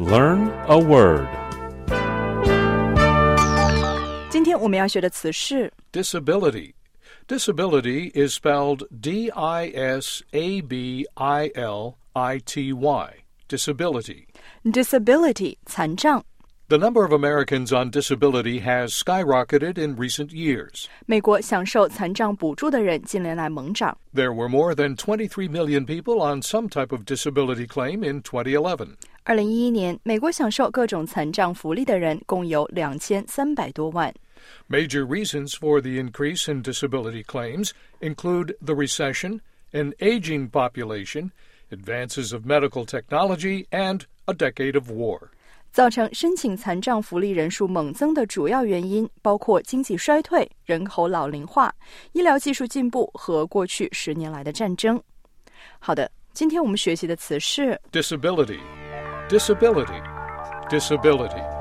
Learn a word. 今天我们要学的词是 Disability. Disability is spelled D-I-S-A-B-I-L-I-T-Y. Disability. disability 残障。 The number of Americans on disability has skyrocketed in recent years. 美国享受残障补助的人近年来猛涨。 There were more than 23 million people on some type of disability claim in 2011. 2011年，美国享受各种残障福利的人共有2300多万。 Major reasons for the increase in disability claims include the recession, an aging population, advances of medical technology, and a decade of war. 造成申请残障福利人数猛增的主要原因包括经济衰退、人口老龄化、医疗技术进步和过去10年来的战争。好的，今天我们学习的词是 Disability. Disability. Disability.